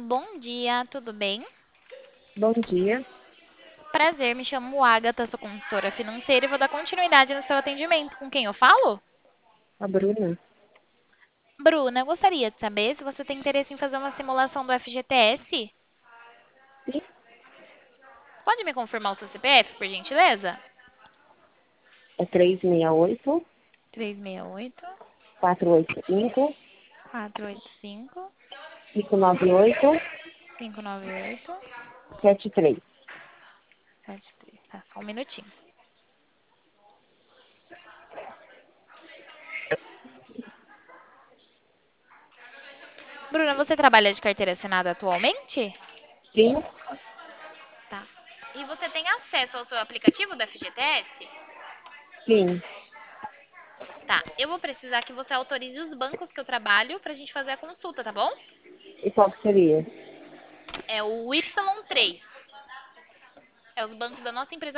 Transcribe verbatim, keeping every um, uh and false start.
Bom dia, tudo bem? Bom dia, Prazer, me chamo Agatha, sou consultora financeira e vou dar continuidade no seu atendimento. Com quem eu falo? a Bruna. Bruna, eu gostaria de saber se você tem interesse em fazer uma simulação do F G T S. Sim, Você pode me confirmar o seu C P F, por gentileza? é três seis oito, três seis oito, quatro oito cinco, quatro oito cinco, cinco nove oito, cinco nove oito, sete três. sete três. Tá, só um minutinho. Bruna, você trabalha de carteira assinada atualmente? Sim, Tá. E você tem acesso ao seu aplicativo do F G T S? sim. Tá, eu vou precisar que você autorize os bancos que eu trabalho pra gente fazer a consulta, tá bom? E qual que seria? É o Y três. É os bancos da nossa empresa